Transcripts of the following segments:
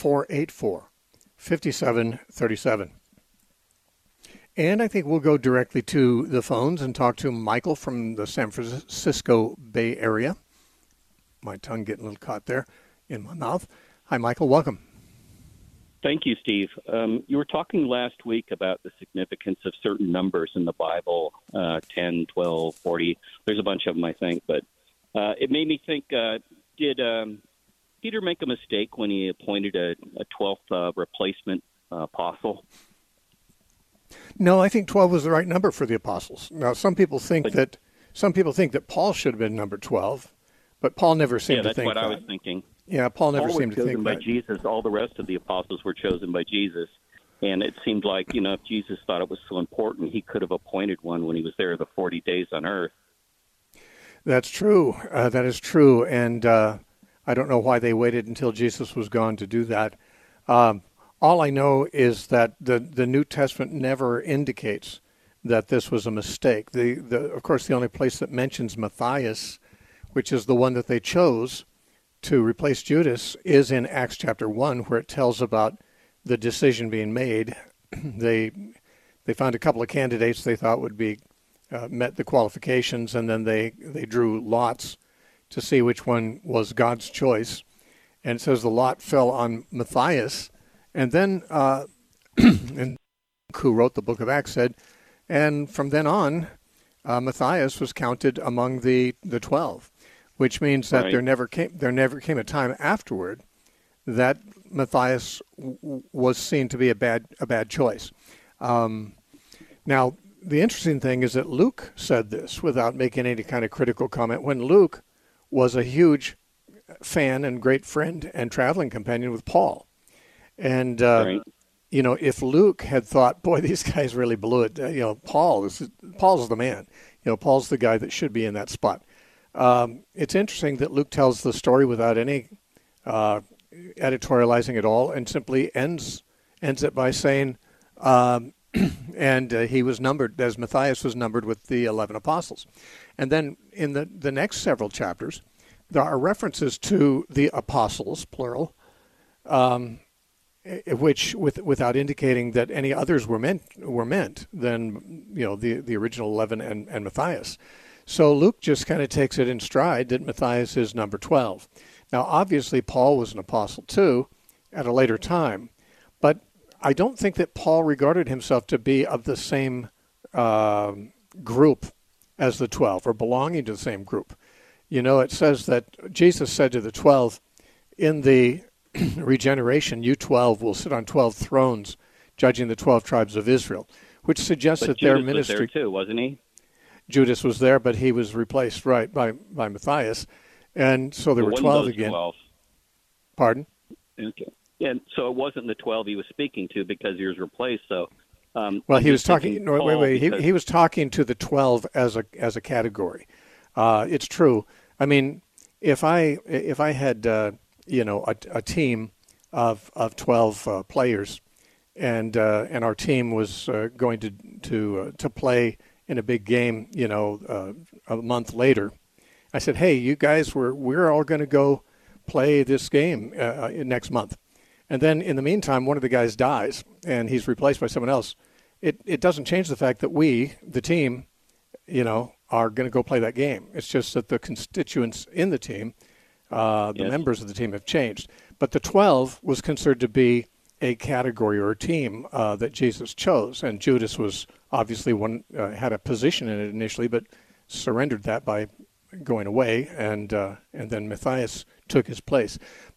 484-5737. And I think we'll go directly to the phones and talk to Michael from the San Francisco Bay Area. My tongue getting a little caught there in my mouth. Hi, Michael. Welcome. Thank you, Steve. You were talking last week about the significance of certain numbers in the Bible, 10, 12, 40. There's a bunch of them, I think. But it made me think, did Peter make a mistake when he appointed a 12th replacement apostle? No, I think 12 was the right number for the apostles. Now, some people think that Paul should have been number 12, but Paul never seemed to think that. Yeah, that's what I was thinking. Yeah, Paul never seemed to think that. By Jesus. All the rest of the apostles were chosen by Jesus. And it seemed like, if Jesus thought it was so important, he could have appointed one when he was there the 40 days on earth. That's true. That is true. And I don't know why they waited until Jesus was gone to do that. All I know is that the New Testament never indicates that this was a mistake. Of course, the only place that mentions Matthias, which is the one that they chose to replace Judas, is in Acts chapter 1, where it tells about the decision being made. They found a couple of candidates they thought would be met the qualifications, and then they drew lots to see which one was God's choice. And it says the lot fell on Matthias. And then, and who wrote the book of Acts said, and from then on, Matthias was counted among the 12, which means that there never came a time afterward that Matthias was seen to be a bad choice. Now, the interesting thing is that Luke said this without making any kind of critical comment when Luke was a huge fan and great friend and traveling companion with Paul. And, if Luke had thought, boy, these guys really blew it, Paul's the man. Paul's the guy that should be in that spot. It's interesting that Luke tells the story without any editorializing at all and simply ends it by saying, and he was numbered, as Matthias was numbered with the 11 apostles. And then in the next several chapters, there are references to the apostles, plural, which without indicating that any others were meant than the original 11 and Matthias. So Luke just kind of takes it in stride that Matthias is number 12. Now, obviously, Paul was an apostle too at a later time, but I don't think that Paul regarded himself to be of the same group as the 12 or belonging to the same group. It says that Jesus said to the 12, in the regeneration, you 12 will sit on 12 thrones, judging the 12 tribes of Israel, which suggests that their ministry. Was there too, wasn't he? Judas was there, but he was replaced, by Matthias, and so there were 12 again. 12. Pardon? Okay. Yeah, so it wasn't the 12 he was speaking to because he was replaced. So, well, he was talking. No, wait. He was talking to the 12 as a category. It's true. I mean, if I had a team of 12 players, and our team was going to play in a big game, a month later, I said, "Hey, you guys, we're all going to go play this game next month." And then in the meantime, one of the guys dies, and he's replaced by someone else. It doesn't change the fact that we, the team, are going to go play that game. It's just that the constituents in the team, the members of the team have changed. But the 12 was considered to be a category or a team that Jesus chose. And Judas was obviously one, had a position in it initially, but surrendered that by going away, and then Matthias took his place.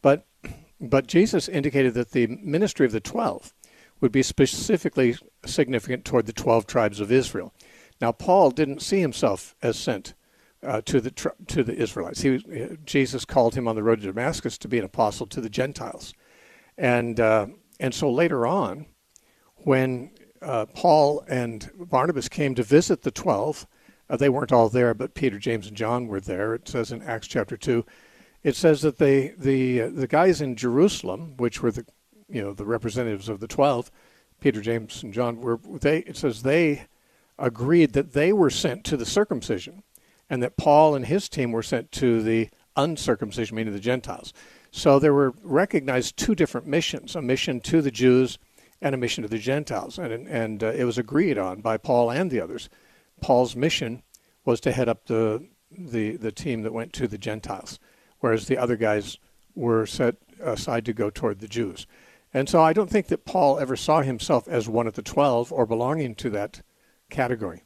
But Jesus indicated that the ministry of the 12 would be specifically significant toward the 12 tribes of Israel. Now, Paul didn't see himself as sent to the Israelites. Jesus called him on the road to Damascus to be an apostle to the Gentiles, and so later on, when Paul and Barnabas came to visit the 12, they weren't all there, but Peter, James, and John were there. It says in Acts chapter 2, it says that the guys in Jerusalem, which were the representatives of the 12, Peter, James, and John, it says they agreed that they were sent to the circumcision, and that Paul and his team were sent to the uncircumcision, meaning the Gentiles. So there were recognized two different missions, a mission to the Jews and a mission to the Gentiles. And it was agreed on by Paul and the others. Paul's mission was to head up the team that went to the Gentiles, whereas the other guys were set aside to go toward the Jews. And so I don't think that Paul ever saw himself as one of the 12 or belonging to that category.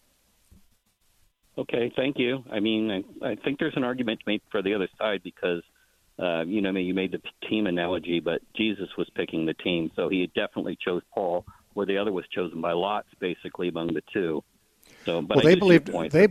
Okay, thank you. I mean, I think there's an argument to make for the other side because, you made the team analogy, but Jesus was picking the team, so he definitely chose Paul, where the other was chosen by lots, basically, among the two. So, but well, they believed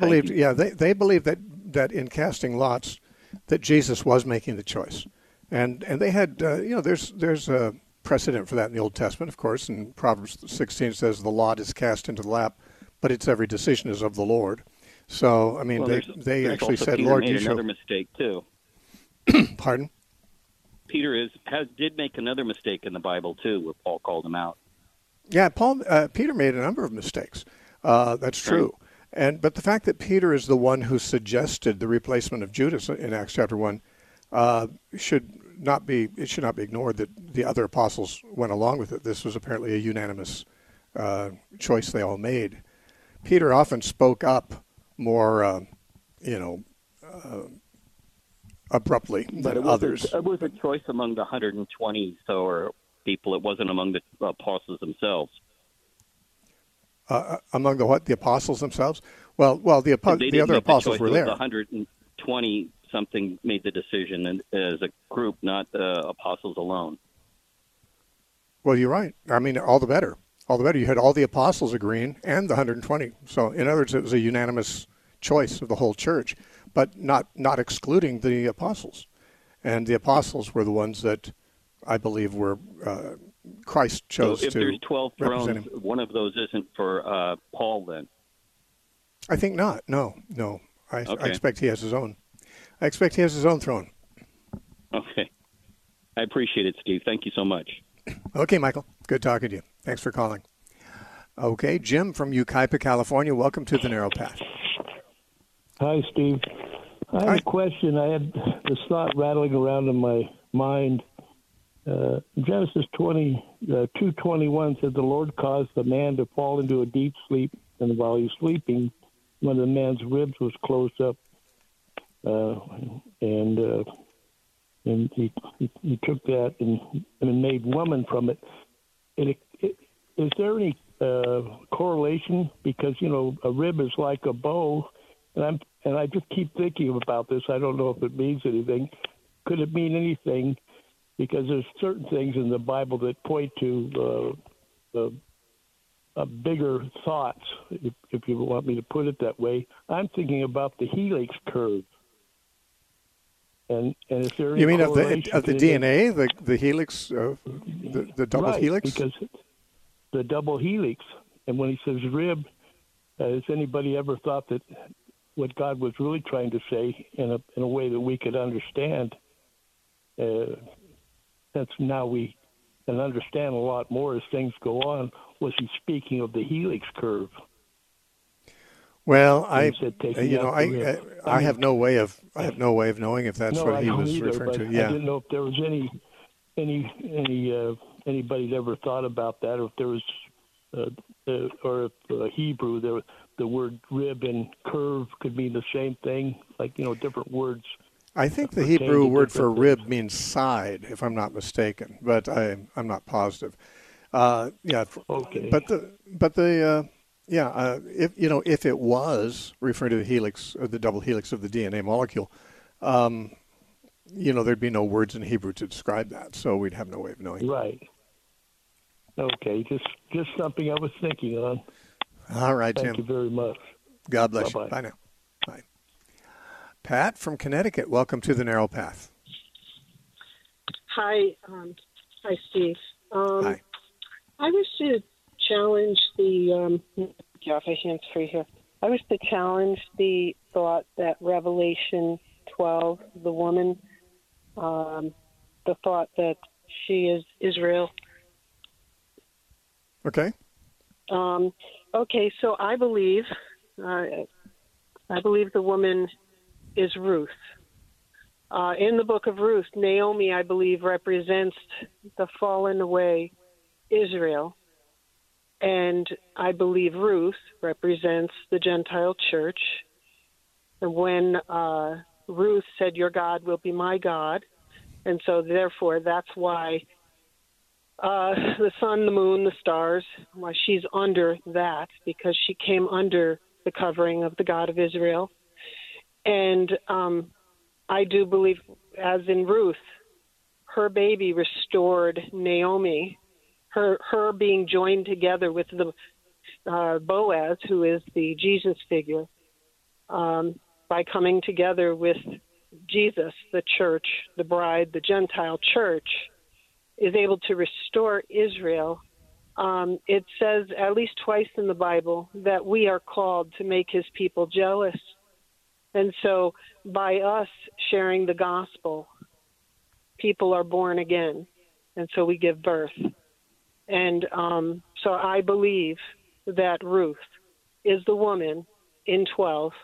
that in casting lots, that Jesus was making the choice, and they had, there's a precedent for that in the Old Testament, of course, and Proverbs 16 says the lot is cast into the lap, but its every decision is of the Lord. So, I mean, they actually said, Peter Lord, made you show. Another mistake, too. Pardon? Peter did make another mistake in the Bible, too, where Paul called him out. Yeah, Peter made a number of mistakes. That's true. Right. But the fact that Peter is the one who suggested the replacement of Judas in Acts chapter 1 should not be ignored that the other apostles went along with it. This was apparently a unanimous choice they all made. Peter often spoke up more, abruptly than others. It was a choice among the 120 or people. It wasn't among the apostles themselves. Among the what? The apostles themselves? Well, the other apostles were there. The 120 something made the decision, and as a group, not the apostles alone. Well, you're right. I mean, all the better. All the better. You had all the apostles agreeing and the 120. So, in other words, it was a unanimous choice of the whole church, but not excluding the apostles. And the apostles were the ones that I believe were Christ chose to represent him. So if there's 12 thrones, one of those isn't for Paul then? I think not. No. I expect he has his own. I expect he has his own throne. Okay. I appreciate it, Steve. Thank you so much. Okay, Michael. Good talking to you. Thanks for calling. Okay, Jim from Yucaipa, California. Welcome to the Narrow Path. Hi, Steve. I had a question. I had this thought rattling around in my mind. Genesis 2:21 said the Lord caused the man to fall into a deep sleep, and while he was sleeping, one of the man's ribs was closed up, and he took that and made woman from it. Is there any correlation? Because a rib is like a bow, and I just keep thinking about this. I don't know if it means anything. Could it mean anything? Because there's certain things in the Bible that point to bigger thoughts, if you want me to put it that way. I'm thinking about the helix curve. And is there any You mean of the DNA, the helix, the double right, helix? Because the double helix. And when he says rib, has anybody ever thought that what God was really trying to say in a way that we could understand? Since now we can understand a lot more as things go on. Was he speaking of the helix curve? Well, I have no way of knowing if that's what he was referring to. Yeah. I didn't know if there was anybody ever thought about that, or if there was, or if Hebrew, the word rib and curve could mean the same thing, like different words. I think the Hebrew word for rib means side, if I'm not mistaken, but I'm not positive. Yeah. Okay. If it was referring to the helix, or the double helix of the DNA molecule, there'd be no words in Hebrew to describe that, so we'd have no way of knowing. Right. Okay. Just something I was thinking on. All right, Jim. Thank you very much. God bless Bye-bye. you. Bye now. Bye. Pat from Connecticut, welcome to the Narrow Path. Hi, Steve. Hi. I wish to challenge the. Get off my hands free here. I wish to challenge the thought that Revelation 12, the woman, the thought that she is Israel. Okay. Okay, so I believe the woman is Ruth. In the book of Ruth, Naomi, I believe, represents the fallen away Israel. And I believe Ruth represents the Gentile church. And when Ruth said, your God will be my God, and so therefore that's why the sun, the moon, the stars, why she's under that, because she came under the covering of the God of Israel. And I do believe, as in Ruth, her baby restored Naomi, her being joined together with the Boaz, who is the Jesus figure, by coming together with Jesus, the church, the bride, the Gentile church, is able to restore Israel. It says at least twice in the Bible that we are called to make his people jealous. And so by us sharing the gospel, people are born again. And so we give birth. And so I believe that Ruth is the woman in 12.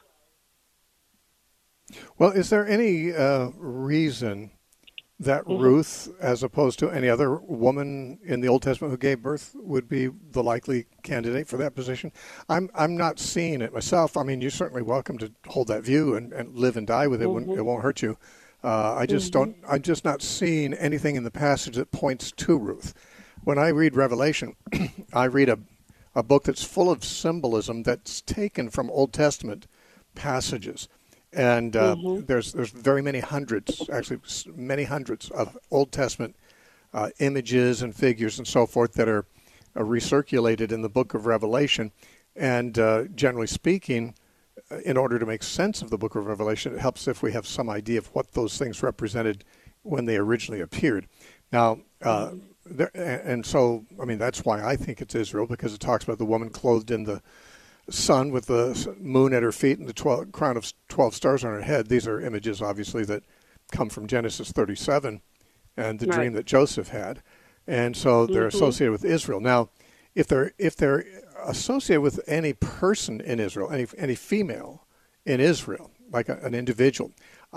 Well, is there any reason that Ruth, as opposed to any other woman in the Old Testament who gave birth, would be the likely candidate for that position? I'm not seeing it myself. I mean, you're certainly welcome to hold that view and live and die with it. It won't hurt you. I'm just not seeing anything in the passage that points to Ruth. When I read Revelation, I read a book that's full of symbolism that's taken from Old Testament passages. And there's very many hundreds, actually many hundreds of Old Testament images and figures and so forth that are recirculated in the book of Revelation. And generally speaking, in order to make sense of the book of Revelation, it helps if we have some idea of what those things represented when they originally appeared. Now, and so, I mean, that's why I think it's Israel, because it talks about the woman clothed in the sun with the moon at her feet and the crown of 12 stars on her head. These are images, obviously, that come from Genesis 37 and the dream that Joseph had. And so they're associated with Israel. Now, if they're associated with any person in Israel, any female in Israel, like an individual,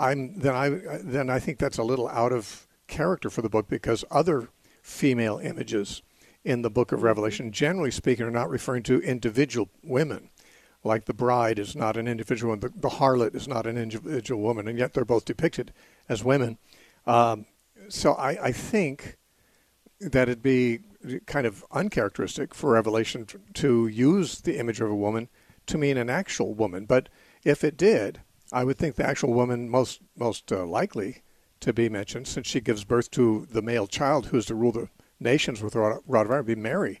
then I think that's a little out of character for the book, because other female images in the book of Revelation, generally speaking, are not referring to individual women. Like the bride is not an individual woman, the harlot is not an individual woman, and yet they're both depicted as women. So I think that it'd be kind of uncharacteristic for Revelation to use the image of a woman to mean an actual woman. But if it did, I would think the actual woman most likely to be mentioned, since she gives birth to the male child who is to rule the nations with a rod of iron, be Mary.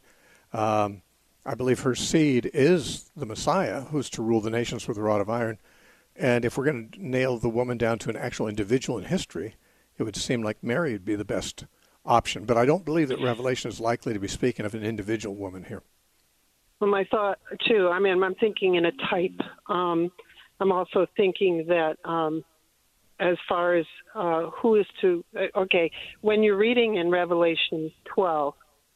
I believe her seed is the Messiah, who's to rule the nations with a rod of iron. And if we're going to nail the woman down to an actual individual in history, it would seem like Mary would be the best option. But I don't believe that Revelation is likely to be speaking of an individual woman here. Well, my thought, too, I mean, I'm thinking in a type. I'm also thinking that as far as who is to, when you're reading in Revelation 12,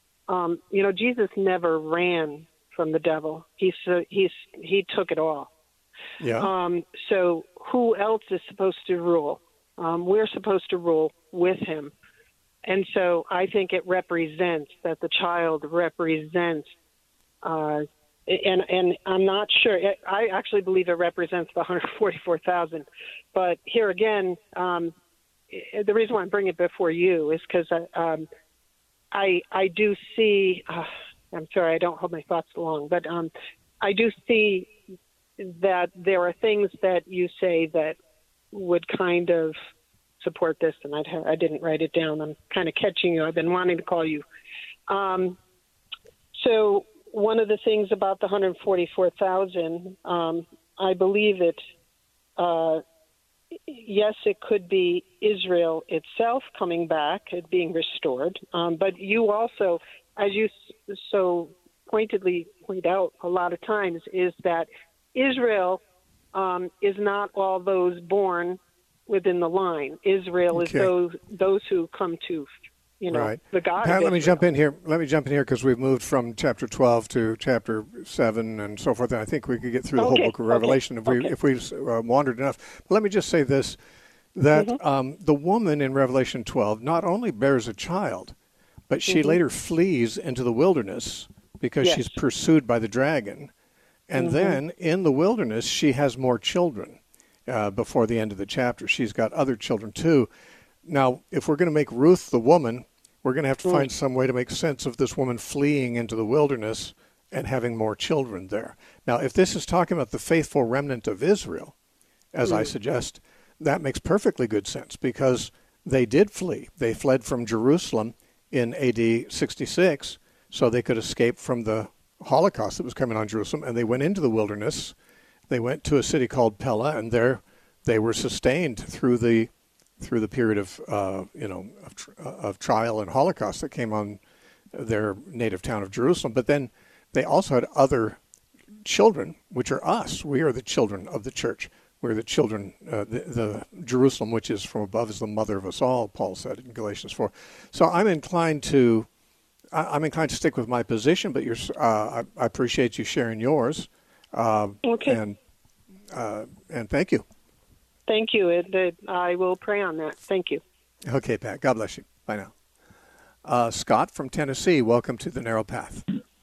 Jesus never ran from the devil. He took it all. Yeah. So who else is supposed to rule? We're supposed to rule with him. And so I think it represents, that the child represents, and I'm not sure. I actually believe it represents the 144,000. But here again, the reason why I'm bringing it before you is because I do see, I'm sorry, I don't hold my thoughts long, but I do see that there are things that you say that would kind of support this, and I didn't write it down. I'm kind of catching you. I've been wanting to call you. So one of the things about the 144,000, I believe it, yes, it could be Israel itself coming back, it being restored. But you also, as you so pointedly point out a lot of times, is that Israel is not all those born within the line. Israel is those who come to, right. The God. Pat, let me jump in here because we've moved from chapter 12 to chapter 7 and so forth. And I think we could get through the whole book of Revelation if we've wandered enough. But let me just say this. that the woman in Revelation 12 not only bears a child, but she later flees into the wilderness because she's pursued by the dragon. And then in the wilderness, she has more children before the end of the chapter. She's got other children too. Now, if we're going to make Ruth the woman, we're going to have to find some way to make sense of this woman fleeing into the wilderness and having more children there. Now, if this is talking about the faithful remnant of Israel, as I suggest, that makes perfectly good sense because they did flee. They fled from Jerusalem in AD 66 so they could escape from the Holocaust that was coming on Jerusalem, and they went into the wilderness. They went to a city called Pella, and there they were sustained through the period of trial and Holocaust that came on their native town of Jerusalem. But then they also had other children, which are us. We are the children of the church. We're the children, the Jerusalem, which is from above, is the mother of us all, Paul said in Galatians 4. So I'm inclined to stick with my position, but I appreciate you sharing yours. Okay. And thank you. Thank you. I will pray on that. Thank you. Okay, Pat. God bless you. Bye now. Scott from Tennessee, welcome to the Narrow Path.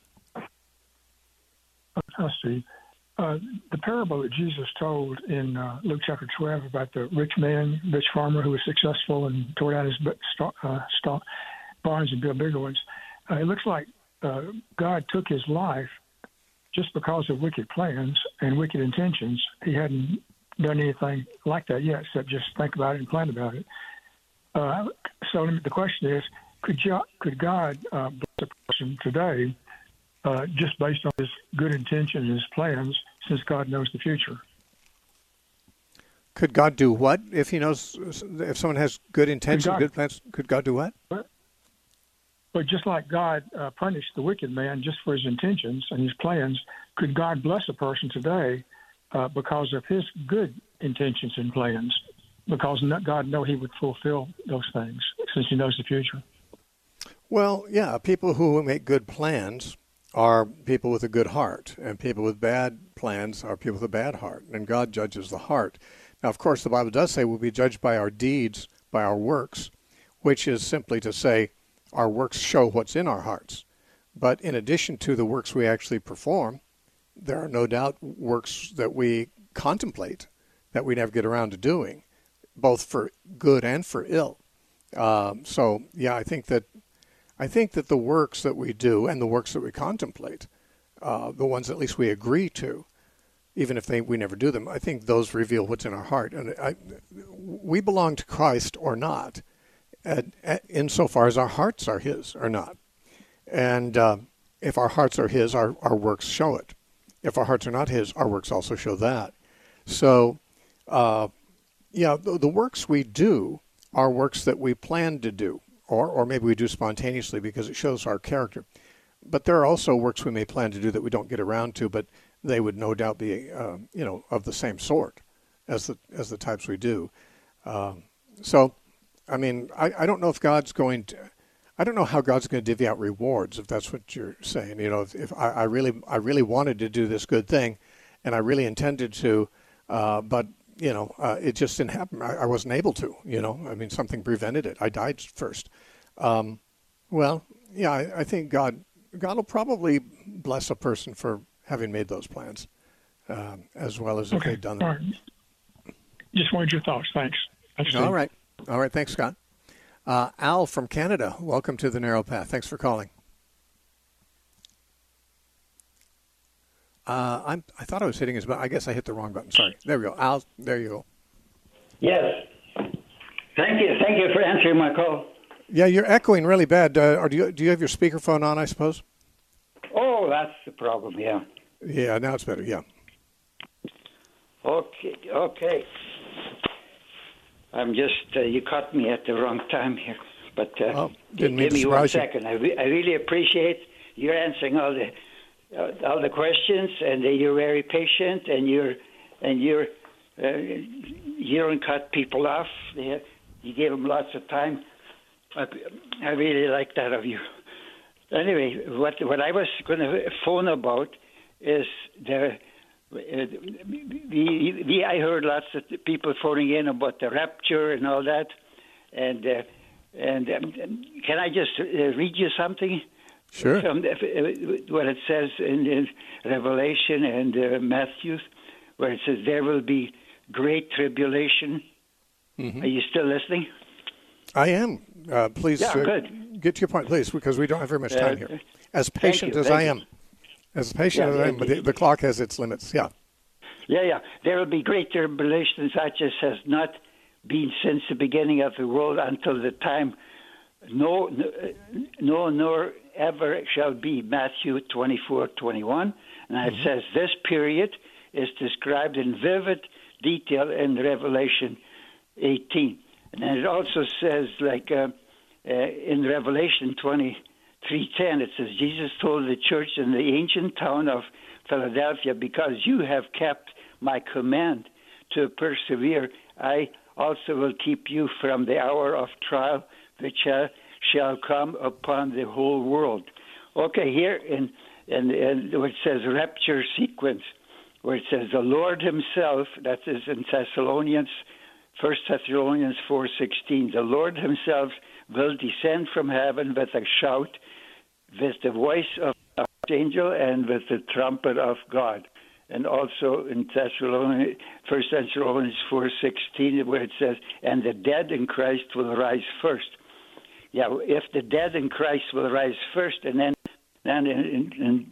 Hi, Steve. The parable that Jesus told in Luke chapter 12 about the rich farmer who was successful and tore down his barns and built bigger ones, it looks like God took his life just because of wicked plans and wicked intentions. He hadn't done anything like that yet, except just think about it and plan about it. So the question is, could God bless a person today just based on his good intention and his plans, since God knows the future? Could God do what? If he knows, if someone has good intention, good plans, could God do what? But just like God punished the wicked man just for his intentions and his plans, could God bless a person today because of his good intentions and plans? Because God knows he would fulfill those things since he knows the future. Well, yeah, people who make good plans are people with a good heart, and people with bad plans are people with a bad heart, and God judges the heart. Now, of course, the Bible does say we'll be judged by our deeds, by our works, which is simply to say our works show what's in our hearts. But in addition to the works we actually perform, there are no doubt works that we contemplate that we never get around to doing, both for good and for ill. So, yeah, I think that the works that we do and the works that we contemplate, the ones at least we agree to, even if we never do them, I think those reveal what's in our heart. And we belong to Christ or not, insofar as our hearts are his or not. And if our hearts are his, our works show it. If our hearts are not his, our works also show that. So, the works we do are works that we plan to do, or maybe we do spontaneously because it shows our character. But there are also works we may plan to do that we don't get around to, but they would no doubt be, of the same sort as the types we do. So, I mean, I don't know if God's going to. I don't know how God's going to divvy out rewards, if that's what you're saying. You know, if I really wanted to do this good thing, and I really intended to, but it just didn't happen. I wasn't able to. I mean, something prevented it. I died first. I think God will probably bless a person for having made those plans, as well as if they've done them. All right. Just wanted your thoughts. Thanks. All right. Thanks, Scott. Al from Canada, welcome to the Narrow Path. Thanks for calling. I thought I was hitting his button. I guess I hit the wrong button. Sorry. There we go. Al, there you go. Yes. Thank you for answering my call. Yeah, you're echoing really bad. Do you have your speakerphone on, I suppose? Oh, that's the problem, yeah. Yeah, now it's better, yeah. Okay. I'm just, you caught me at the wrong time here. But give me 1 second. I really appreciate you answering all the questions, and you're very patient, and you don't cut people off. You give them lots of time. I really like that of you. Anyway, what I was going to phone about is the I heard lots of people phoning in about the rapture and all that, and can I just read you something? Sure. From what it says in Revelation and Matthew, where it says there will be great tribulation. Mm-hmm. Are you still listening? I am. Please good. Get to your point, please, because we don't have very much time here. As patient as I am. As patient as I am, but the clock has its limits. Yeah. Yeah. There will be great tribulation such as has not been since the beginning of the world until the time no nor ever shall be. Matthew 24:21. And it says this period is described in vivid detail in Revelation 18. And then it also says, like in Revelation 23:10, it says, Jesus told the church in the ancient town of Philadelphia, because you have kept my command to persevere, I also will keep you from the hour of trial which shall come upon the whole world. Okay, here in where it says rapture sequence, where it says the Lord himself, that is in Thessalonians, 1 Thessalonians 4:16, the Lord himself will descend from heaven with a shout, with the voice of an archangel, and with the trumpet of God. And also in 1 Thessalonians 4:16, where it says, and the dead in Christ will rise first. Yeah, if the dead in Christ will rise first, and then in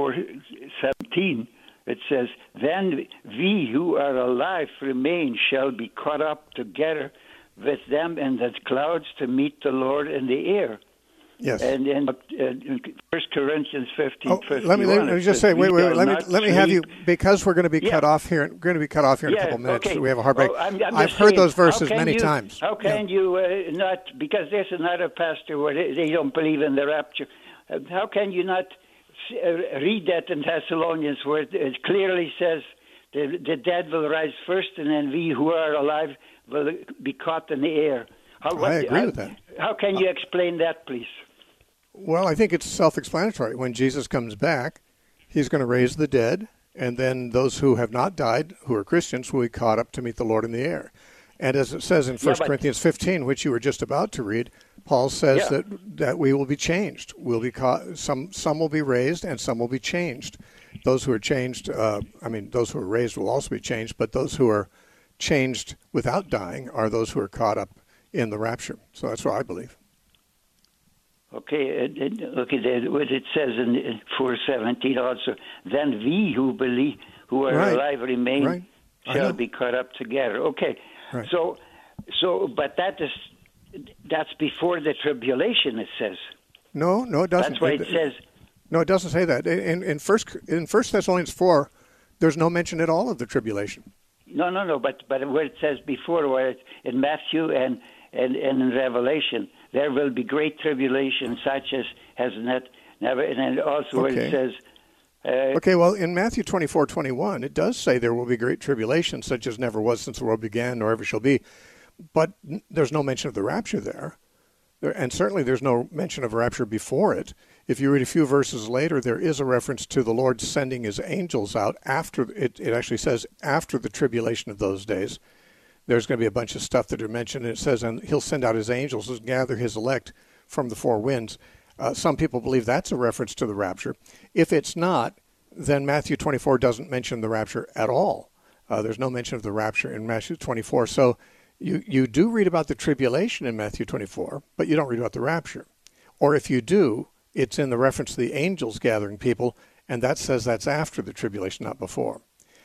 4:17, it says, then we who are alive remain shall be caught up together with them in the clouds to meet the Lord in the air. Yes. And in 1 Corinthians 15:51. Let me just say, wait. Let me have you, because we're going to be cut off here. We're going to be cut off here in a couple minutes. Okay. We have a hard break. I've heard saying, those verses many times. How can you not? Because there's another pastor where they don't believe in the rapture. How can you not read that in Thessalonians, where it clearly says the dead will rise first, and then we who are alive will be caught in the air? I agree with that. How can you explain that, please? Well, I think it's self-explanatory. When Jesus comes back, he's going to raise the dead, and then those who have not died, who are Christians, will be caught up to meet the Lord in the air. And as it says in 1 Corinthians 15, which you were just about to read, Paul says that we will be changed. We'll be caught, some will be raised, and some will be changed. Those who are changed, those who are raised will also be changed, but those who are changed without dying are those who are caught up in the rapture. So that's what I believe. Okay, look at what it says in 4:17 also. Then we who believe, who are alive, remain, shall be caught up together. Okay, right. So, but that's before the tribulation. It says. No, it doesn't. That's what it says. No, it doesn't say that. In First Thessalonians 4, there's no mention at all of the tribulation. No. But where it says before, where it's in Matthew and in Revelation, there will be great tribulation, such as has never. And then also where it says. Well, in Matthew 24:21, it does say there will be great tribulation, such as never was since the world began, nor ever shall be. But there's no mention of the rapture there. And certainly there's no mention of rapture before it. If you read a few verses later, there is a reference to the Lord sending his angels out after, it actually says after the tribulation of those days. There's going to be a bunch of stuff that are mentioned, and it says, and he'll send out his angels to gather his elect from the four winds. Some people believe that's a reference to the rapture. If it's not, then Matthew 24 doesn't mention the rapture at all. There's no mention of the rapture in Matthew 24. So you do read about the tribulation in Matthew 24, but you don't read about the rapture. Or if you do, it's in the reference to the angels gathering people, and that says that's after the tribulation, not before.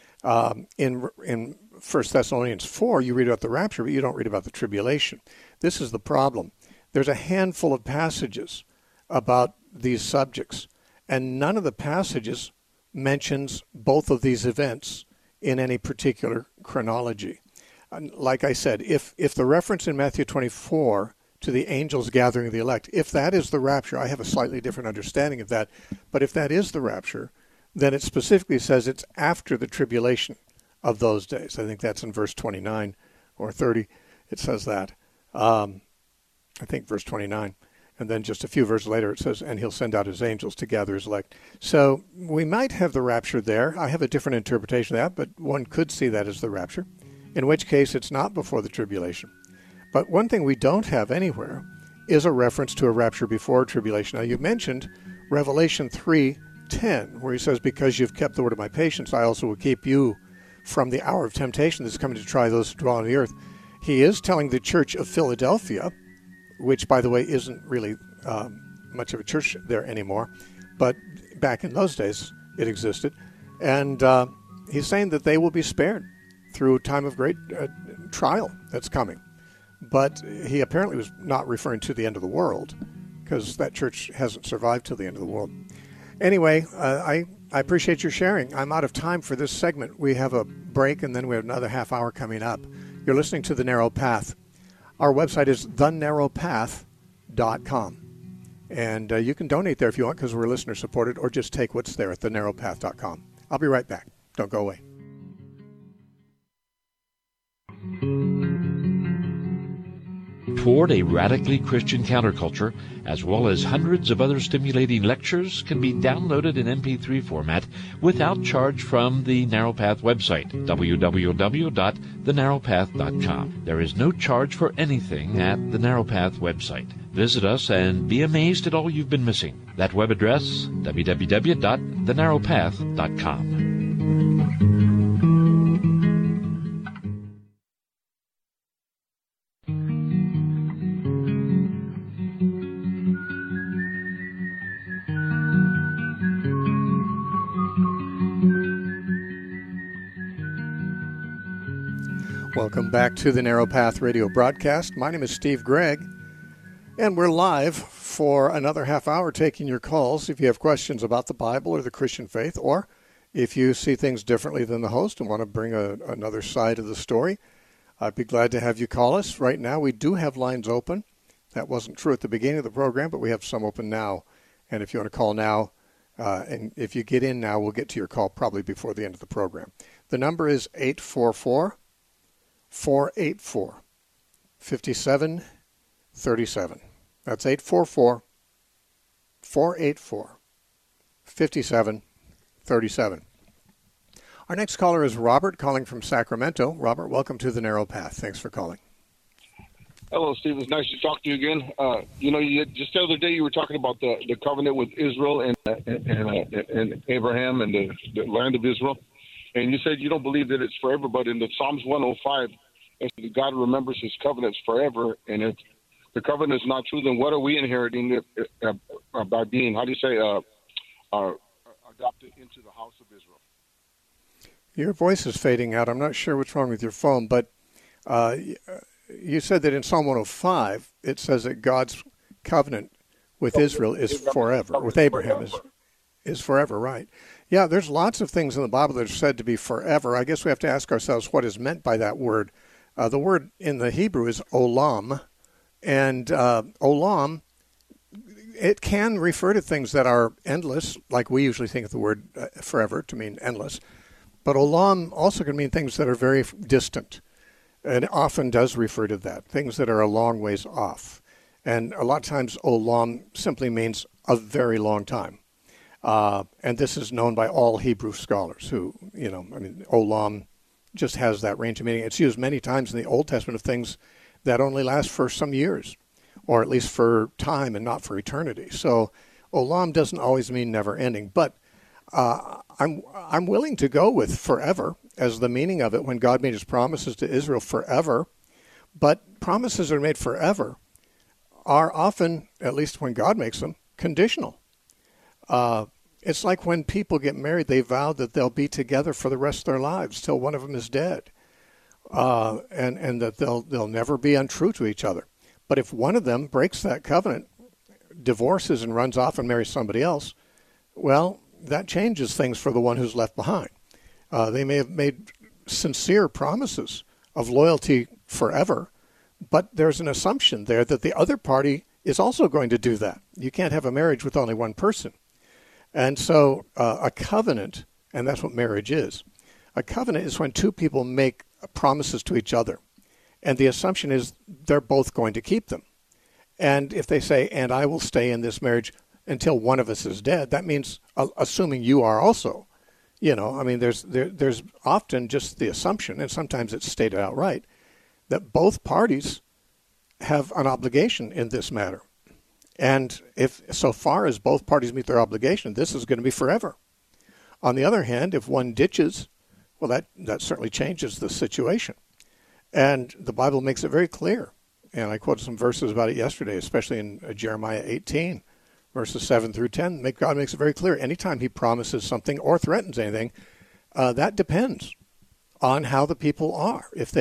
In 1 Thessalonians 4, you read about the rapture, but you don't read about the tribulation. This is the problem. There's a handful of passages about these subjects, and none of the passages mentions both of these events in any particular chronology. Like I said, if the reference in Matthew 24 to the angels gathering the elect, if that is the rapture, I have a slightly different understanding of that, but if that is the rapture, then it specifically says it's after the tribulation of those days. I think that's in verse 29 or 30. It says that. I think verse 29. And then just a few verses later it says, and he'll send out his angels to gather his elect. So we might have the rapture there. I have a different interpretation of that, but one could see that as the rapture, in which case it's not before the tribulation. But one thing we don't have anywhere is a reference to a rapture before tribulation. Now, you mentioned Revelation 3:10, where he says, because you've kept the word of my patience, I also will keep you from the hour of temptation that's coming to try those who dwell on the earth. He is telling the church of Philadelphia, which, by the way, isn't really much of a church there anymore, but back in those days it existed. And he's saying that they will be spared through a time of great trial that's coming. But he apparently was not referring to the end of the world, because that church hasn't survived till the end of the world. Anyway, I appreciate your sharing. I'm out of time for this segment. We have a break, and then we have another half hour coming up. You're listening to The Narrow Path. Our website is thenarrowpath.com. And you can donate there if you want, because we're listener-supported, or just take what's there at thenarrowpath.com. I'll be right back. Don't go away. Toward a Radically Christian Counterculture, as well as hundreds of other stimulating lectures, can be downloaded in MP3 format without charge from the Narrow Path website, www.thenarrowpath.com. There is no charge for anything at the Narrow Path website. Visit us and be amazed at all you've been missing. That web address, www.thenarrowpath.com. Welcome back to the Narrow Path radio broadcast. My name is Steve Gregg, and we're live for another half hour taking your calls if you have questions about the Bible or the Christian faith, or if you see things differently than the host and want to bring another side of the story. I'd be glad to have you call us. Right now we do have lines open. That wasn't true at the beginning of the program, but we have some open now. And if you want to call now, and if you get in now, we'll get to your call probably before the end of the program. The number is 844-484-5737. That's 844-484-5737. Our next caller is Robert, calling from Sacramento. Robert, welcome to the Narrow Path. Thanks for calling. Hello, Steve. It's nice to talk to you again. Just the other day you were talking about the covenant with Israel and Abraham and the land of Israel. And you said you don't believe that it's forever, but in the Psalms 105, God remembers his covenants forever. And if the covenant is not true, then what are we inheriting by being, adopted into the house of Israel? Your voice is fading out. I'm not sure what's wrong with your phone, but you said that in Psalm 105, it says that God's covenant with Israel is forever, with Abraham is forever, right? Yeah, there's lots of things in the Bible that are said to be forever. I guess we have to ask ourselves what is meant by that word. The word in the Hebrew is olam, and olam, it can refer to things that are endless, like we usually think of the word forever to mean endless. But olam also can mean things that are very distant, and it often does refer to that, things that are a long ways off. And a lot of times olam simply means a very long time. And this is known by all Hebrew scholars who, olam just has that range of meaning. It's used many times in the Old Testament of things that only last for some years, or at least for time and not for eternity. So olam doesn't always mean never ending, but I'm willing to go with forever as the meaning of it when God made his promises to Israel forever. But promises that are made forever are often, at least when God makes them, conditional. It's like when people get married, they vow that they'll be together for the rest of their lives till one of them is dead, and that they'll never be untrue to each other. But if one of them breaks that covenant, divorces and runs off and marries somebody else, well, that changes things for the one who's left behind. They may have made sincere promises of loyalty forever, but there's an assumption there that the other party is also going to do that. You can't have a marriage with only one person. And so a covenant, and that's what marriage is, a covenant is when two people make promises to each other, and the assumption is they're both going to keep them. And if they say, and I will stay in this marriage until one of us is dead, that means assuming you are also. You know, I mean, there's often just the assumption, and sometimes it's stated outright, that both parties have an obligation in this matter. And if so far as both parties meet their obligation, this is going to be forever. On the other hand, if one ditches, well, that certainly changes the situation. And the Bible makes it very clear. And I quoted some verses about it yesterday, especially in Jeremiah 18, verses 7 through 10. God makes it very clear. Anytime he promises something or threatens anything, that depends on how the people are. If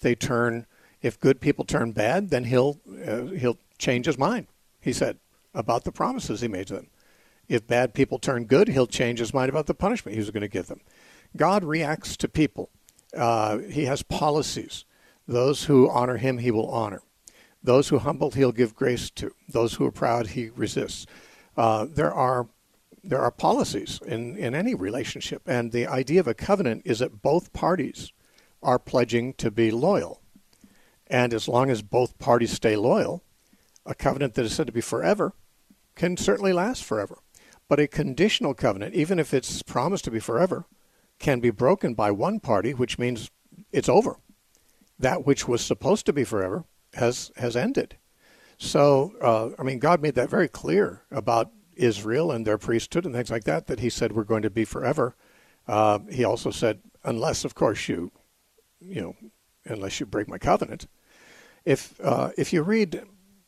good people turn bad, then he'll change his mind, he said, about the promises he made to them. If bad people turn good, he'll change his mind about the punishment he was going to give them. God reacts to people. He has policies. Those who honor him, he will honor. Those who humble, he'll give grace to. Those who are proud, he resists. There are policies in any relationship, and the idea of a covenant is that both parties are pledging to be loyal. And as long as both parties stay loyal, a covenant that is said to be forever can certainly last forever. But a conditional covenant, even if it's promised to be forever, can be broken by one party, which means it's over. That which was supposed to be forever has ended. So, God made that very clear about Israel and their priesthood and things like that, that he said we're going to be forever. He also said, unless, of course, unless you break my covenant. If you read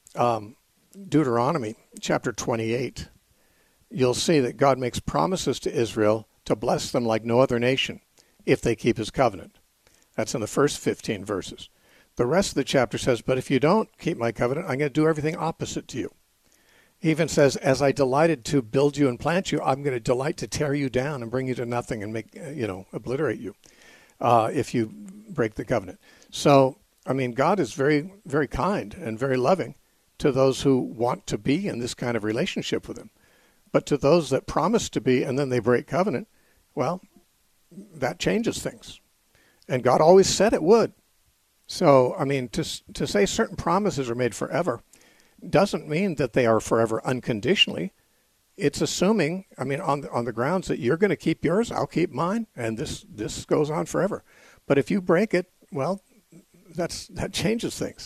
Deuteronomy chapter 28, you'll see that God makes promises to Israel to bless them like no other nation if they keep his covenant. That's in the first 15 verses. The rest of the chapter says, but if you don't keep my covenant, I'm going to do everything opposite to you. He even says, as I delighted to build you and plant you, I'm going to delight to tear you down and bring you to nothing and make, obliterate you if you break the covenant. So, God is very, very kind and very loving to those who want to be in this kind of relationship with him. But to those that promise to be and then they break covenant, well, that changes things. And God always said it would. So, to say certain promises are made forever doesn't mean that they are forever unconditionally. It's assuming, on the grounds that you're going to keep yours, I'll keep mine, and this goes on forever. But if you break it, well, that changes things,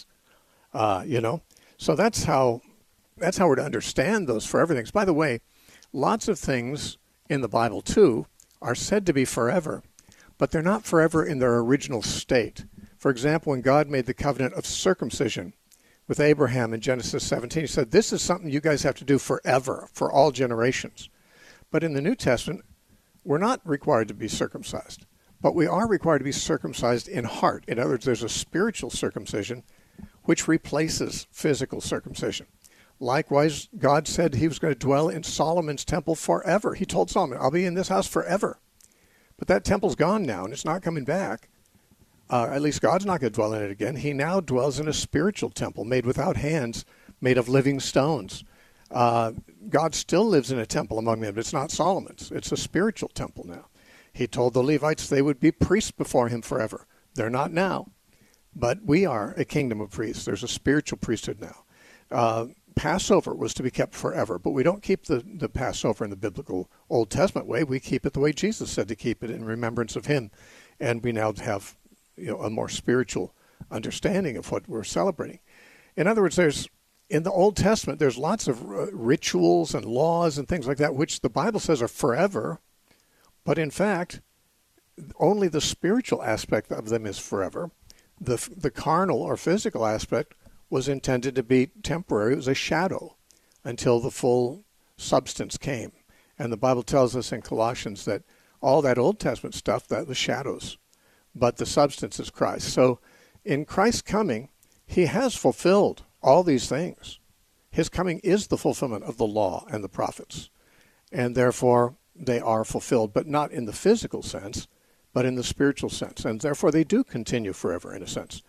So that's how we're to understand those forever things. By the way, lots of things in the Bible, too, are said to be forever, but they're not forever in their original state. For example, when God made the covenant of circumcision with Abraham in Genesis 17, he said, this is something you guys have to do forever, for all generations. But in the New Testament, we're not required to be circumcised, but we are required to be circumcised in heart. In other words, there's a spiritual circumcision which replaces physical circumcision. Likewise, God said he was going to dwell in Solomon's temple forever. He told Solomon, I'll be in this house forever. But that temple's gone now, and it's not coming back. At least God's not going to dwell in it again. He now dwells in a spiritual temple made without hands, made of living stones. God still lives in a temple among them, but it's not Solomon's. It's a spiritual temple now. He told the Levites they would be priests before him forever. They're not now, but we are a kingdom of priests. There's a spiritual priesthood now. Passover was to be kept forever, but we don't keep the Passover in the biblical Old Testament way. We keep it the way Jesus said to keep it, in remembrance of him. And we now have a more spiritual understanding of what we're celebrating. In other words, in the Old Testament, there's lots of rituals and laws and things like that, which the Bible says are forever, but in fact, only the spiritual aspect of them is forever. The carnal or physical aspect was intended to be temporary. It was a shadow until the full substance came. And the Bible tells us in Colossians that all that Old Testament stuff, that the shadows, but the substance is Christ. So in Christ's coming, he has fulfilled all these things. His coming is the fulfillment of the law and the prophets. And therefore, they are fulfilled, but not in the physical sense, but in the spiritual sense. And therefore, they do continue forever, in a sense.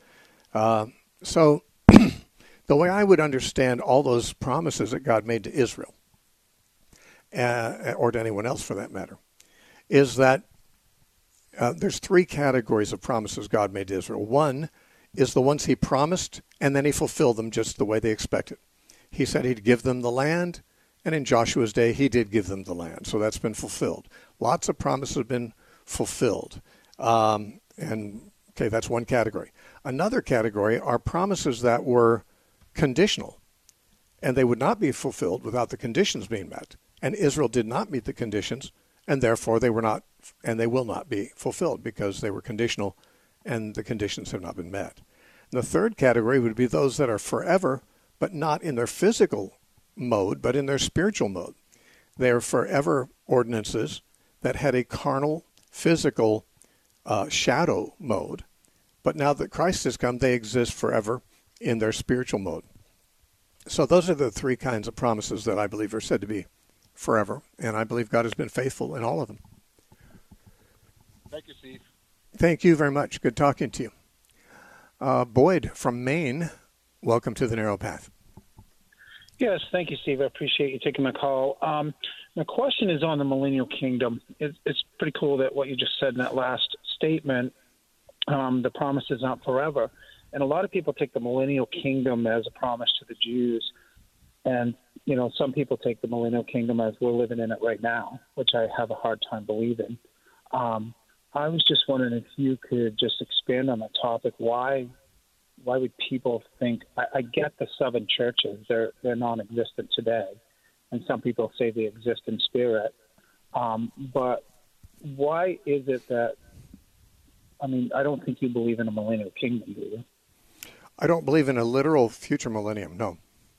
So the way I would understand all those promises that God made to Israel, or to anyone else for that matter, is that there's three categories of promises God made to Israel. One is the ones he promised, and then he fulfilled them just the way they expected. he said he'd give them the land, and in Joshua's day, he did give them the land. So that's been fulfilled. Lots of promises have been fulfilled. That's one category. Another category are promises that were conditional, and they would not be fulfilled without the conditions being met. And Israel did not meet the conditions, and therefore they were not, and they will not be fulfilled because they were conditional, and the conditions have not been met. And the third category would be those that are forever, but not in their physical mode, but in their spiritual mode. They are forever ordinances that had a carnal, physical shadow mode, but now that Christ has come, they exist forever in their spiritual mode. So those are the three kinds of promises that I believe are said to be forever, and I believe God has been faithful in all of them. Thank you, Steve. Thank you very much. Good talking to you. Boyd from Maine, welcome to the Narrow Path. Yes, thank you, Steve. I appreciate you taking my call. My question is on the millennial kingdom. It's pretty cool that what you just said in that last statement, the promise is not forever. And a lot of people take the millennial kingdom as a promise to the Jews. And, some people take the millennial kingdom as we're living in it right now, which I have a hard time believing. I was just wondering if you could just expand on that topic. Why would people think? I get the seven churches; they're non-existent today, and some people say they exist in spirit. But why is it that? I mean, I don't think you believe in a millennial kingdom, do you? I don't believe in a literal future millennium. No.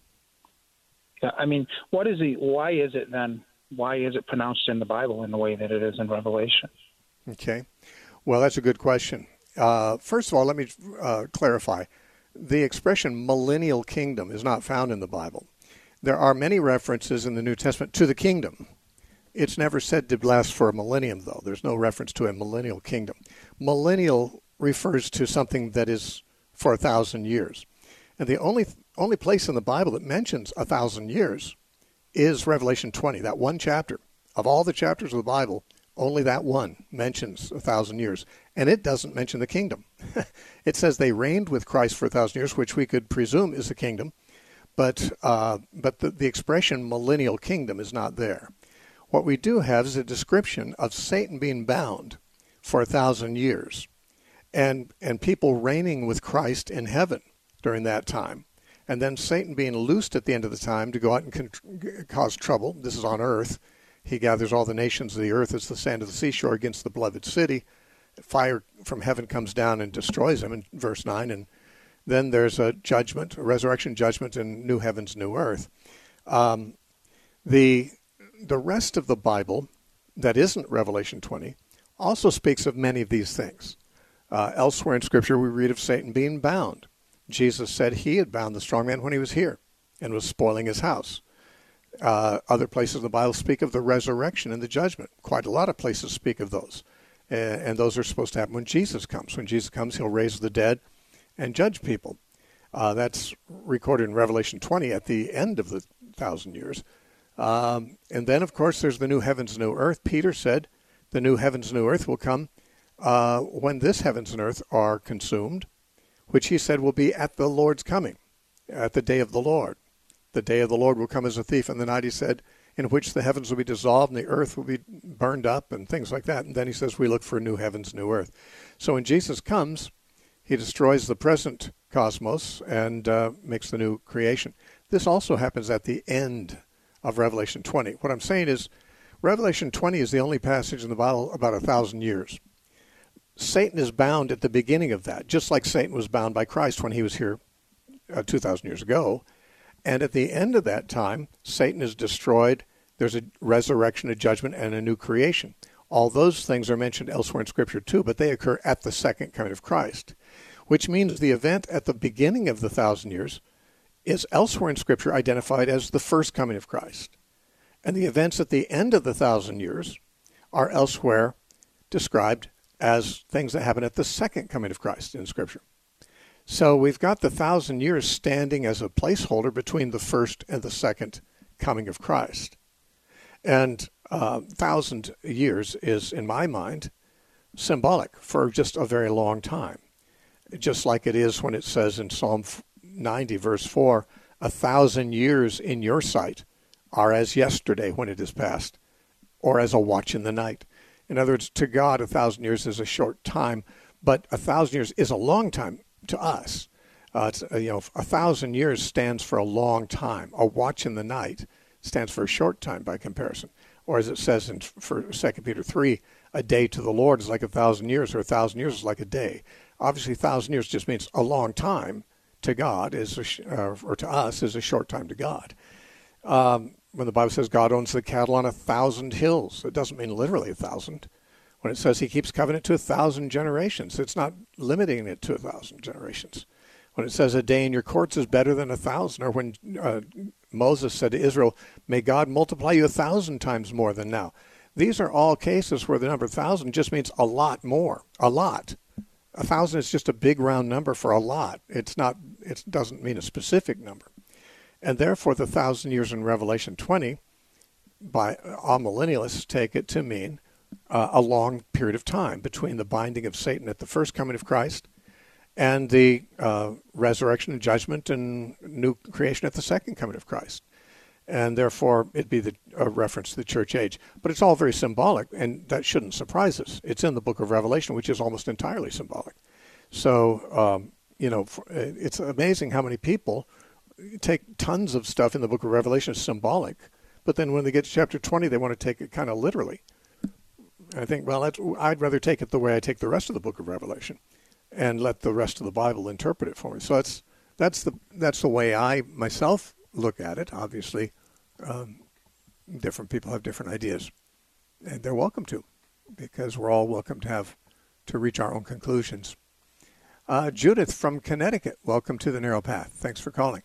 Yeah, I mean, why is it then? Why is it pronounced in the Bible in the way that it is in Revelation? Okay. Well, that's a good question. First of all, let me clarify. The expression millennial kingdom is not found in the Bible. There are many references in the New Testament to the kingdom. It's never said to last for a millennium, though. There's no reference to a millennial kingdom. Millennial refers to something that is for 1,000 years. And the only place in the Bible that mentions 1,000 years is Revelation 20, that one chapter. Of all the chapters of the Bible, only that one mentions 1,000 years. And it doesn't mention the kingdom. It says they reigned with Christ for 1,000 years, which we could presume is the kingdom. But the expression millennial kingdom is not there. What we do have is a description of Satan being bound for 1,000 years and people reigning with Christ in heaven during that time. And then Satan being loosed at the end of the time to go out and cause trouble. This is on earth. He gathers all the nations of the earth as the sand of the seashore against the beloved city. Fire from heaven comes down and destroys them in verse 9. And then there's a judgment, a resurrection judgment in new heavens, new earth. The rest of the Bible that isn't Revelation 20 also speaks of many of these things. Elsewhere in Scripture, we read of Satan being bound. Jesus said he had bound the strong man when he was here and was spoiling his house. Other places in the Bible speak of the resurrection and the judgment. Quite a lot of places speak of those. And those are supposed to happen when Jesus comes. When Jesus comes, he'll raise the dead and judge people. That's recorded in Revelation 20 at the end of the 1,000 years. And then, of course, there's the new heavens, new earth. Peter said the new heavens, new earth will come when this heavens and earth are consumed, which he said will be at the Lord's coming, at the day of the Lord. The day of the Lord will come as a thief in the night, he said, in which the heavens will be dissolved and the earth will be burned up and things like that. And then he says we look for new heavens, new earth. So when Jesus comes, he destroys the present cosmos and makes the new creation. This also happens at the end of Revelation 20. What I'm saying is Revelation 20 is the only passage in the Bible about 1,000 years. Satan is bound at the beginning of that, just like Satan was bound by Christ when he was here 2,000 years ago. And at the end of that time, Satan is destroyed. There's a resurrection, a judgment, and a new creation. All those things are mentioned elsewhere in Scripture too, but they occur at the second coming of Christ, which means the event at the beginning of the 1,000 years is elsewhere in Scripture identified as the first coming of Christ. And the events at the end of the 1,000 years are elsewhere described as things that happen at the second coming of Christ in Scripture. So we've got the 1,000 years standing as a placeholder between the first and the second coming of Christ. And 1,000 years is, in my mind, symbolic for just a very long time. Just like it is when it says in Psalm 90, verse 4, 1,000 years in your sight are as yesterday when it is past, or as a watch in the night. In other words, to God, 1,000 years is a short time, but 1,000 years is a long time to us. 1,000 years stands for a long time. A watch in the night stands for a short time by comparison. Or as it says in 2 Peter 3, a day to the Lord is like 1,000 years, or 1,000 years is like a day. Obviously, 1,000 years just means a long time to God, or to us, is a short time to God. When the Bible says God owns the cattle on 1,000 hills, it doesn't mean literally 1,000. When it says he keeps covenant to 1,000 generations, it's not limiting it to 1,000 generations. When it says a day in your courts is better than 1,000, or when Moses said to Israel, may God multiply you 1,000 times more than now. These are all cases where the number 1,000 just means a lot more, a lot. 1,000 is just a big round number for a lot. It doesn't mean a specific number. And therefore, the 1,000 years in Revelation 20, by amillennialists, take it to mean a long period of time between the binding of Satan at the first coming of Christ and the resurrection and judgment and new creation at the second coming of Christ. And therefore, it'd be a reference to the church age. But it's all very symbolic, and that shouldn't surprise us. It's in the book of Revelation, which is almost entirely symbolic. So, it's amazing how many people take tons of stuff in the book of Revelation as symbolic, but then when they get to chapter 20, they want to take it kind of literally. I think, well, I'd rather take it the way I take the rest of the book of Revelation and let the rest of the Bible interpret it for me. So that's the way I myself look at it. Obviously, different people have different ideas, and they're welcome to, because we're all welcome to reach our own conclusions. Judith from Connecticut, welcome to the Narrow Path. Thanks for calling.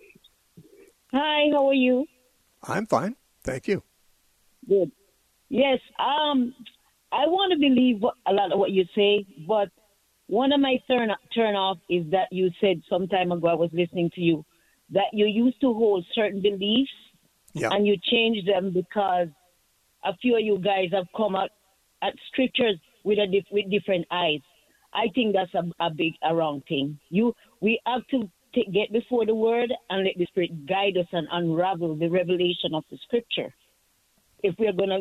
Hi, how are you? I'm fine, thank you. Good. Yes, I want to believe a lot of what you say, but one of my turn off is that you said some time ago, I was listening to you, that you used to hold certain beliefs, and you changed them because a few of you guys have come out at scriptures with different eyes. I think that's a wrong thing. We have to get before the word and let the Spirit guide us and unravel the revelation of the scripture. If we are going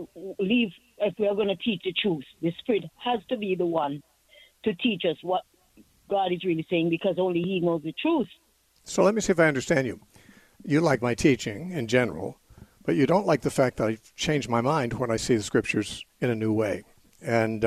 to teach the truth, the Spirit has to be the one to teach us what God is really saying, because only He knows the truth. So let me see if I understand you. You like my teaching in general, but you don't like the fact that I change my mind when I see the scriptures in a new way. And,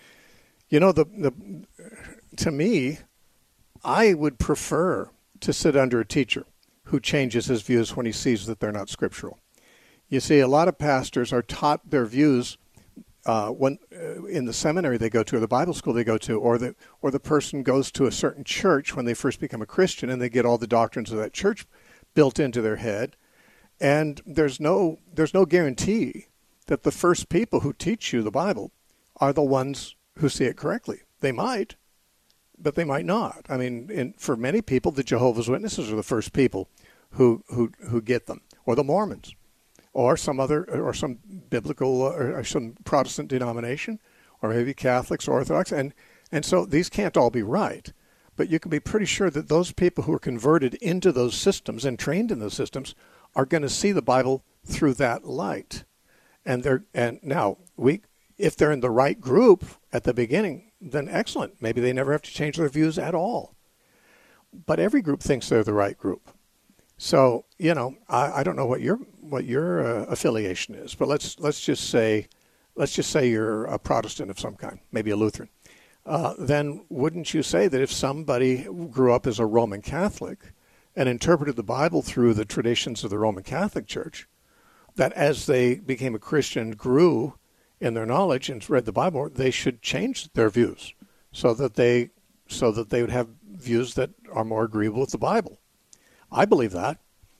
to me, I would prefer to sit under a teacher who changes his views when he sees that they're not scriptural. You see, a lot of pastors are taught their views when in the seminary they go to, or the Bible school they go to, or the person goes to a certain church when they first become a Christian, and they get all the doctrines of that church built into their head. And there's no guarantee that the first people who teach you the Bible are the ones who see it correctly. They might, but they might not. I mean, for many people, the Jehovah's Witnesses are the first people who get them, or the Mormons, or some biblical or some Protestant denomination, or maybe Catholics or Orthodox, and so these can't all be right. But you can be pretty sure that those people who are converted into those systems and trained in those systems are going to see the Bible through that light. And now if they're in the right group at the beginning, then excellent. Maybe they never have to change their views at all. But every group thinks they're the right group. So, I don't know what your affiliation is, but let's just say you're a Protestant of some kind, maybe a Lutheran. Then wouldn't you say that if somebody grew up as a Roman Catholic and interpreted the Bible through the traditions of the Roman Catholic Church, that as they became a Christian, grew in their knowledge and read the Bible, they should change their views so that they would have views that are more agreeable with the Bible? I believe that.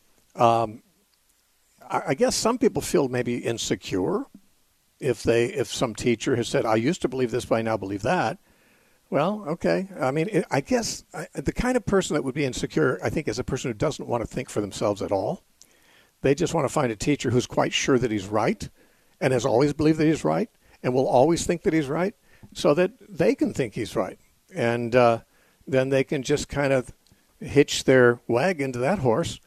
I guess some people feel maybe insecure if some teacher has said, I used to believe this, but I now believe that. Well, okay. I mean, I guess the kind of person that would be insecure, I think, is a person who doesn't want to think for themselves at all. They just want to find a teacher who's quite sure that he's right and has always believed that he's right and will always think that he's right, so that they can think he's right. And then they can just kind of hitch their wagon to that horse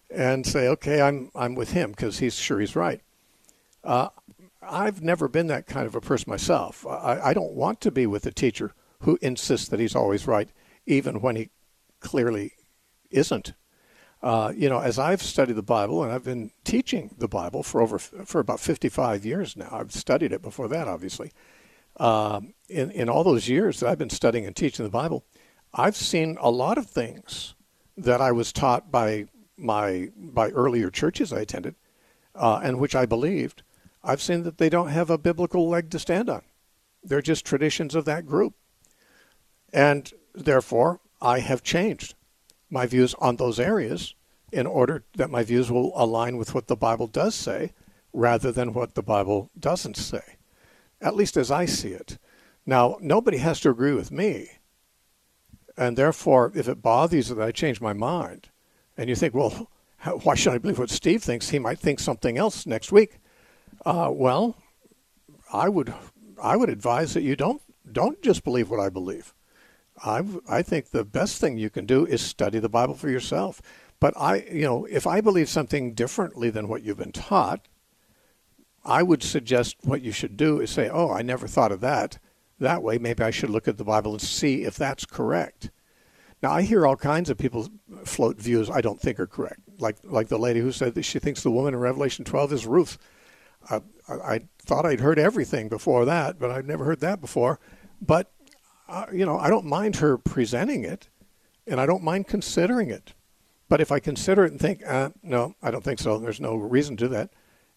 and say, okay, I'm with him because he's right. I've never been that kind of a person myself. I don't want to be with a teacher who insists that he's always right, even when he clearly isn't. As I've studied the Bible, and I've been teaching the Bible for about 55 years now. I've studied it before that, obviously. In all those years that I've been studying and teaching the Bible, I've seen a lot of things that I was taught by earlier churches I attended, and which I believed. I've seen that they don't have a biblical leg to stand on. They're just traditions of that group. And therefore, I have changed my views on those areas in order that my views will align with what the Bible does say rather than what the Bible doesn't say, at least as I see it. Now, nobody has to agree with me. And therefore, if it bothers you that I change my mind, and you think, well, why should I believe what Steve thinks? He might think something else next week. Well, I would advise that you don't just believe what I believe. I think the best thing you can do is study the Bible for yourself. But if I believe something differently than what you've been taught, I would suggest what you should do is say, oh, I never thought of that. That way, maybe I should look at the Bible and see if that's correct. Now, I hear all kinds of people float views I don't think are correct, like the lady who said that she thinks the woman in Revelation 12 is Ruth. I thought I'd heard everything before that, but I'd never heard that before. But, I don't mind her presenting it, and I don't mind considering it. But if I consider it and think, no, I don't think so, there's no reason to do that,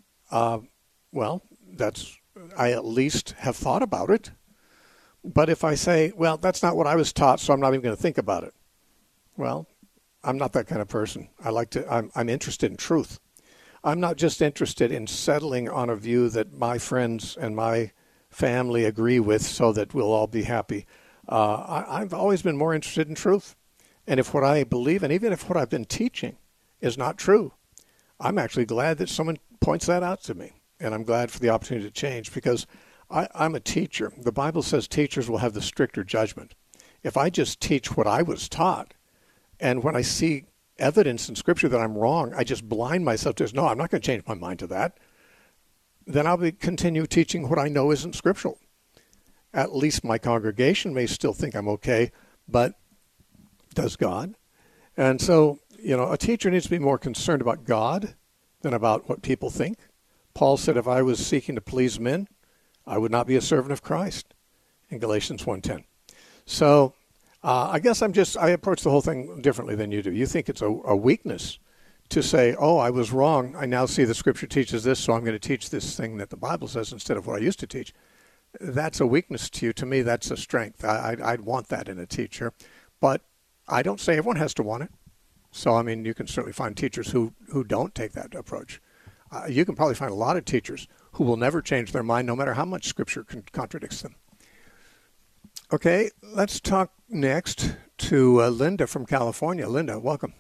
I at least have thought about it. But if I say, well, that's not what I was taught, so I'm not even going to think about it, well, I'm not that kind of person. I'm interested in truth. I'm not just interested in settling on a view that my friends and my family agree with so that we'll all be happy. I've always been more interested in truth. And if what I believe, and even if what I've been teaching is not true, I'm actually glad that someone points that out to me. And I'm glad for the opportunity to change because I'm a teacher. The Bible says teachers will have the stricter judgment. If I just teach what I was taught, and when I see evidence in Scripture that I'm wrong, I just blind myself to, no, I'm not going to change my mind to that, then I'll continue teaching what I know isn't scriptural. At least my congregation may still think I'm okay, but does God? And so, a teacher needs to be more concerned about God than about what people think. Paul said, if I was seeking to please men, I would not be a servant of Christ in Galatians 1:10. So I guess I approach the whole thing differently than you do. You think it's a weakness to say, oh, I was wrong. I now see the Scripture teaches this, so I'm going to teach this thing that the Bible says instead of what I used to teach. That's a weakness to you. To me, that's a strength. I'd want that in a teacher. But I don't say everyone has to want it. So, you can certainly find teachers who don't take that approach. You can probably find a lot of teachers who will never change their mind no matter how much Scripture contradicts them. Okay, let's talk next to Linda from California. Linda, welcome.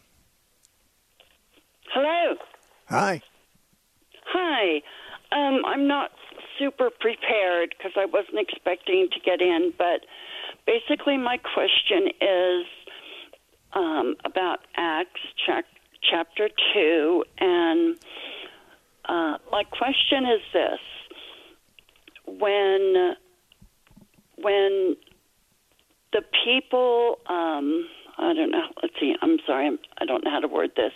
Hello. Hi. Hi. I'm not super prepared because I wasn't expecting to get in, but basically my question is about Acts chapter 2, and my question is this. When the people, I don't know, let's see, I'm sorry, I don't know how to word this.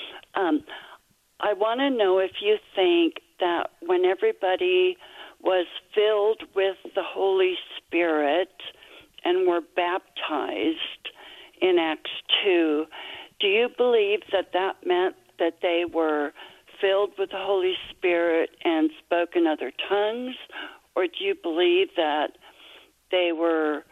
I want to know if you think that when everybody was filled with the Holy Spirit and were baptized in Acts 2, do you believe that meant that they were filled with the Holy Spirit and spoke in other tongues, or do you believe that they were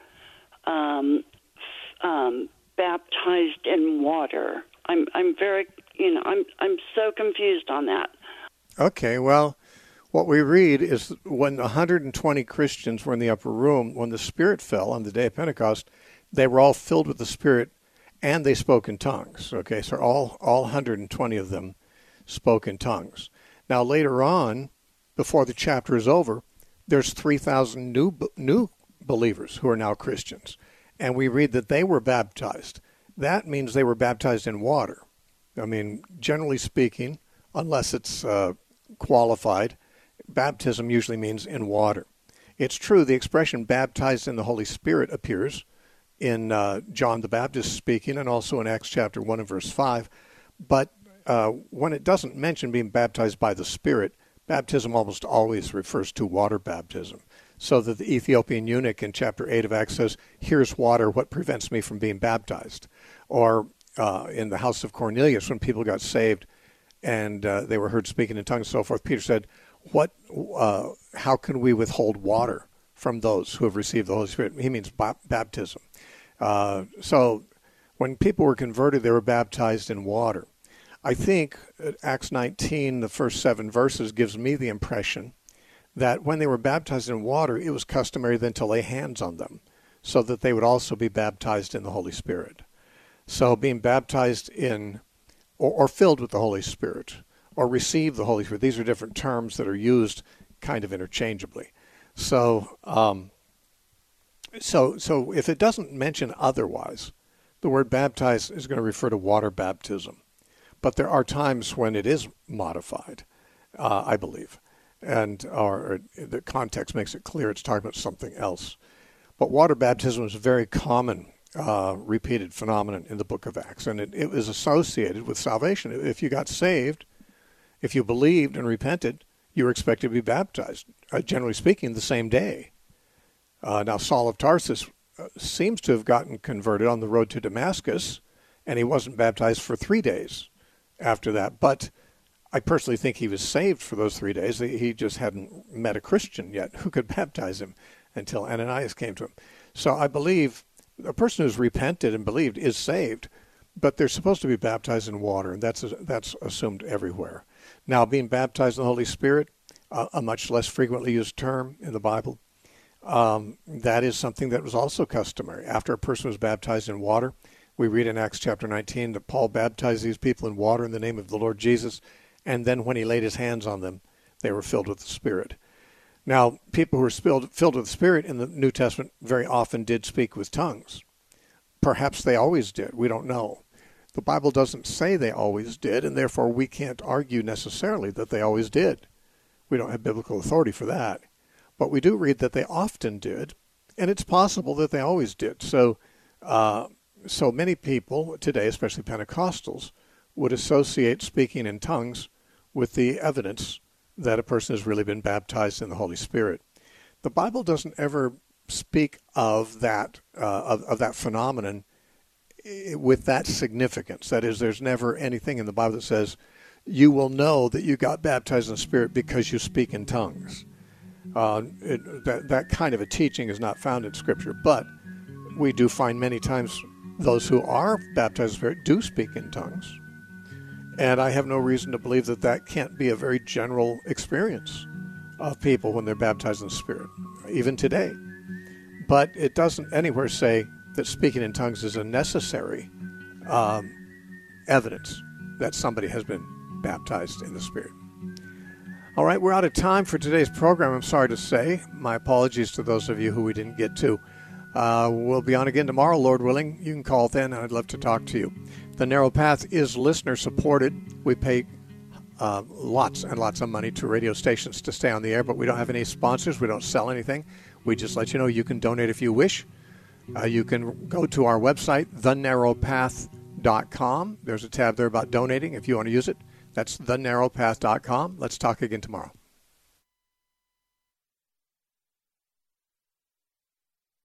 baptized in water? I'm very, I'm so confused on that. Okay, well, what we read is when 120 Christians were in the upper room, when the Spirit fell on the day of Pentecost, they were all filled with the Spirit and they spoke in tongues. Okay, so all 120 of them spoke in tongues. Now, later on, before the chapter is over, there's 3,000 new believers who are now Christians. And we read that they were baptized. That means they were baptized in water. I mean, generally speaking, unless it's qualified, baptism usually means in water. It's true, the expression baptized in the Holy Spirit appears in John the Baptist speaking, and also in Acts chapter 1 and verse 5. But when it doesn't mention being baptized by the Spirit, baptism almost always refers to water baptism. So that the Ethiopian eunuch in chapter 8 of Acts says, "Here's water, what prevents me from being baptized?" Or in the house of Cornelius, when people got saved and they were heard speaking in tongues and so forth, Peter said, how can we withhold water from those who have received the Holy Spirit? He means baptism. So when people were converted, they were baptized in water. I think Acts 19, the first 7 verses, gives me the impression that when they were baptized in water, it was customary then to lay hands on them so that they would also be baptized in the Holy Spirit. So being baptized in or filled with the Holy Spirit or receive the Holy Spirit, these are different terms that are used kind of interchangeably. So so if it doesn't mention otherwise, the word baptized is going to refer to water baptism. But there are times when it is modified, I believe, and or the context makes it clear it's talking about something else. But water baptism is a very common repeated phenomenon in the book of Acts, and it was associated with salvation. If you got saved, if you believed and repented, you were expected to be baptized, generally speaking, the same day. Now, Saul of Tarsus seems to have gotten converted on the road to Damascus, and he wasn't baptized for 3 days after that. But I personally think he was saved for those 3 days. He just hadn't met a Christian yet who could baptize him until Ananias came to him. So I believe a person who's repented and believed is saved, but they're supposed to be baptized in water, and that's assumed everywhere. Now, being baptized in the Holy Spirit, a much less frequently used term in the Bible, that is something that was also customary. After a person was baptized in water, we read in Acts chapter 19 that Paul baptized these people in water in the name of the Lord Jesus, and then when he laid his hands on them, they were filled with the Spirit. Now, people who were filled with the Spirit in the New Testament very often did speak with tongues. Perhaps they always did. We don't know. The Bible doesn't say they always did, and therefore we can't argue necessarily that they always did. We don't have biblical authority for that. But we do read that they often did, and it's possible that they always did. So many people today, especially Pentecostals, would associate speaking in tongues with the evidence that a person has really been baptized in the Holy Spirit. The Bible doesn't ever speak of that phenomenon with that significance. That is, there's never anything in the Bible that says, you will know that you got baptized in the Spirit because you speak in tongues. That kind of a teaching is not found in Scripture, but we do find many times those who are baptized in the Spirit do speak in tongues. And I have no reason to believe that that can't be a very general experience of people when they're baptized in the Spirit, even today. But it doesn't anywhere say that speaking in tongues is a necessary evidence that somebody has been baptized in the Spirit. All right, we're out of time for today's program, I'm sorry to say. My apologies to those of you who we didn't get to. We'll be on again tomorrow, Lord willing. You can call then, and I'd love to talk to you. The Narrow Path is listener-supported. We pay lots and lots of money to radio stations to stay on the air, but we don't have any sponsors. We don't sell anything. We just let you know you can donate if you wish. You can go to our website, thenarrowpath.com. There's a tab there about donating if you want to use it. That's thenarrowpath.com. Let's talk again tomorrow.